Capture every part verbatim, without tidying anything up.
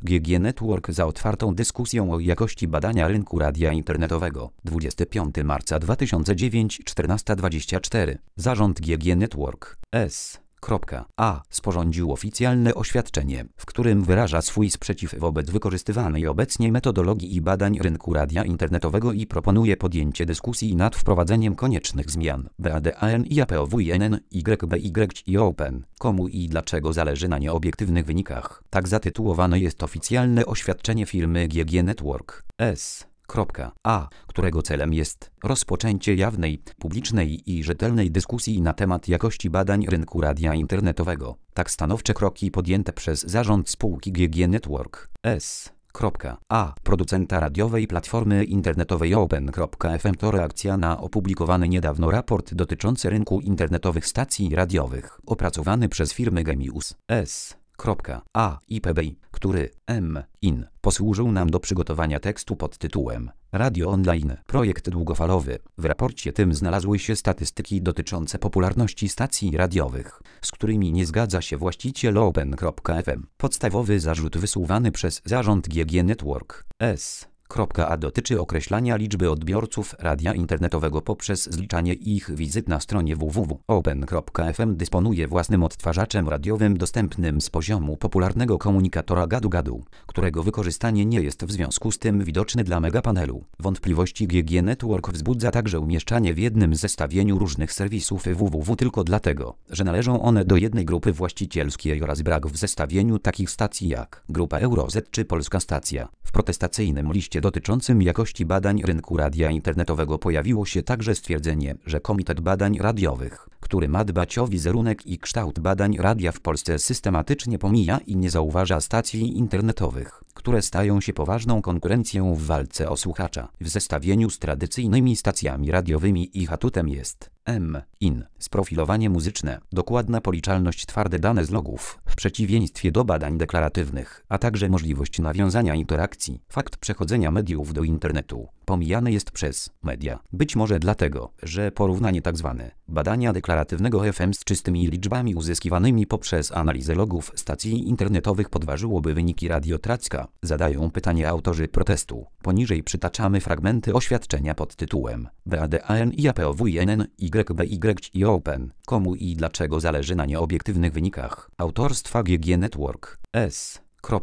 G G Network za otwartą dyskusją o jakości badania rynku radia internetowego. dwudziestego piątego marca dwa tysiące dziewiątego, czternasta dwadzieścia cztery. Zarząd G G Network S. A. sporządził oficjalne oświadczenie, w którym wyraża swój sprzeciw wobec wykorzystywanej obecnie metodologii i badań rynku radia internetowego i proponuje podjęcie dyskusji nad wprowadzeniem koniecznych zmian. BADAN i APOWNN, YBY i Open. Komu i dlaczego zależy na nieobiektywnych wynikach. Tak zatytułowane jest oficjalne oświadczenie firmy G G Network S. A, którego celem jest rozpoczęcie jawnej, publicznej i rzetelnej dyskusji na temat jakości badań rynku radia internetowego. Tak stanowcze kroki podjęte przez zarząd spółki G G Network S. A, producenta radiowej platformy internetowej Open.F M to reakcja na opublikowany niedawno raport dotyczący rynku internetowych stacji radiowych, opracowany przez firmę Gemius S. A i P B I, który M in posłużył nam do przygotowania tekstu pod tytułem Radio Online. Projekt długofalowy. W raporcie tym znalazły się statystyki dotyczące popularności stacji radiowych, z którymi nie zgadza się właściciel Open.F M. Podstawowy zarzut wysuwany przez zarząd G G Network S. A dotyczy określania liczby odbiorców radia internetowego poprzez zliczanie ich wizyt na stronie www. Open.F M dysponuje własnym odtwarzaczem radiowym dostępnym z poziomu popularnego komunikatora gadu-gadu, którego wykorzystanie nie jest w związku z tym widoczne dla megapanelu. Wątpliwości G G Network wzbudza także umieszczanie w jednym zestawieniu różnych serwisów www tylko dlatego, że należą one do jednej grupy właścicielskiej oraz brak w zestawieniu takich stacji jak Grupa Euro Z czy Polska Stacja. W protestacyjnym liście dotyczącym jakości badań rynku radia internetowego pojawiło się także stwierdzenie, że Komitet Badań Radiowych, który ma dbać o wizerunek i kształt badań radia w Polsce, systematycznie pomija i nie zauważa stacji internetowych, które stają się poważną konkurencją w walce o słuchacza. W zestawieniu z tradycyjnymi stacjami radiowymi ich atutem jest M in sprofilowanie muzyczne, dokładna policzalność, twarde dane z logów, w przeciwieństwie do badań deklaratywnych, a także możliwość nawiązania interakcji. Fakt przechodzenia mediów do internetu pomijany jest przez media. Być może dlatego, że porównanie tzw. badania deklaratywnego F M z czystymi liczbami uzyskiwanymi poprzez analizę logów stacji internetowych podważyłoby wyniki Radiotracka. Zadają pytanie autorzy protestu. Poniżej przytaczamy fragmenty oświadczenia pod tytułem BADAN i APOWNN, YBY i Open. Komu i dlaczego zależy na nieobiektywnych wynikach. Autorstwa G G Network S.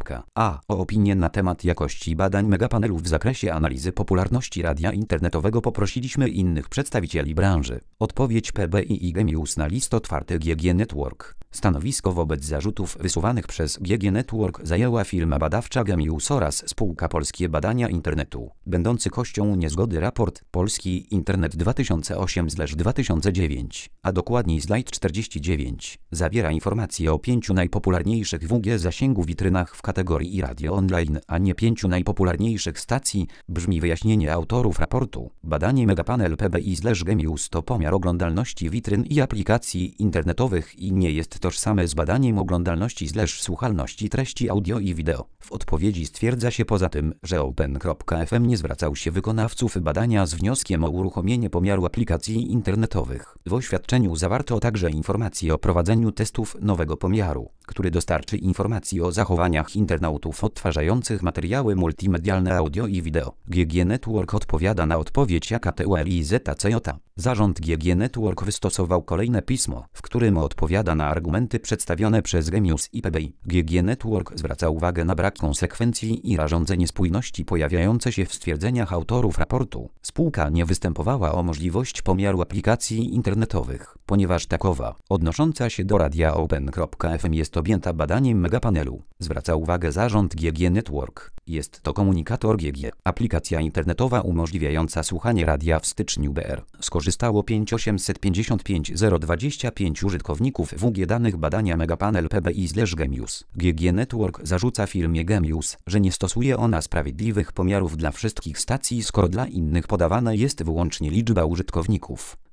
A. O opinię na temat jakości badań megapanelu w zakresie analizy popularności radia internetowego poprosiliśmy innych przedstawicieli branży. Odpowiedź P B I i Gemius na list otwarty G G Network. Stanowisko wobec zarzutów wysuwanych przez G G Network zajęła firma badawcza Gemius oraz spółka Polskie Badania Internetu. Będący kością niezgody raport Polski Internet dwa tysiące osiem dwa tysiące dziewięć, a dokładniej slajd czterdzieści dziewięć, zawiera informacje o pięciu najpopularniejszych W G zasięgu witrynach w kategorii radio online, a nie pięciu najpopularniejszych stacji. Brzmi wyjaśnienie autorów raportu. Badanie Megapanel P B I/Gemius to pomiar oglądalności witryn i aplikacji internetowych i nie jest tożsame z badaniem oglądalności/słuchalności treści audio i wideo. W odpowiedzi stwierdza się poza tym, że Open.F M nie zwracał się wykonawców badania z wnioskiem o uruchomienie pomiaru aplikacji internetowych. W oświadczeniu zawarto także informacje o prowadzeniu testów nowego pomiaru, który dostarczy informacji o zachowaniach internautów odtwarzających materiały multimedialne audio i wideo. G G Network odpowiada na odpowiedź A K T U R I Z A C J. Zarząd G G Network wystosował kolejne pismo, w którym odpowiada na argumenty przedstawione przez Gemius i P B I. G G Network zwraca uwagę na brak konsekwencji i rażące niespójności pojawiające się w stwierdzeniach autorów raportu. Spółka nie występowała o możliwość pomiaru aplikacji internetowych, ponieważ takowa, odnosząca się do radia Open.F M, jest objęta badaniem megapanelu. Zwraca uwagę zarząd G G Network. Jest to komunikator G G. Aplikacja internetowa umożliwiająca słuchanie radia. W styczniu B R skorzystało pięć tysięcy osiemset pięćdziesiąt pięć tysięcy dwadzieścia pięć użytkowników W G danych badania Megapanel P B I/Gemius. G G Network zarzuca firmie Gemius, że nie stosuje ona sprawiedliwych pomiarów dla wszystkich stacji, skoro dla innych podawana jest wyłącznie liczba użytkowników.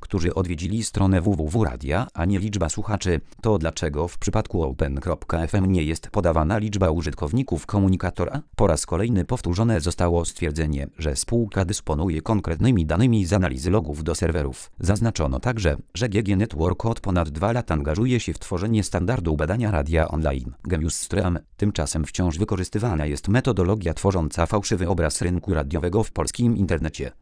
którzy odwiedzili stronę www radia, a nie liczba słuchaczy. To dlaczego w przypadku open kropka f m nie jest podawana liczba użytkowników komunikatora? Po raz kolejny powtórzone zostało stwierdzenie, że spółka dysponuje konkretnymi danymi z analizy logów do serwerów. Zaznaczono także, że G G Network od ponad dwa lat angażuje się w tworzenie standardu badania radia online. Genius Stream. Tymczasem wciąż wykorzystywana jest metodologia tworząca fałszywy obraz rynku radiowego w polskim internecie.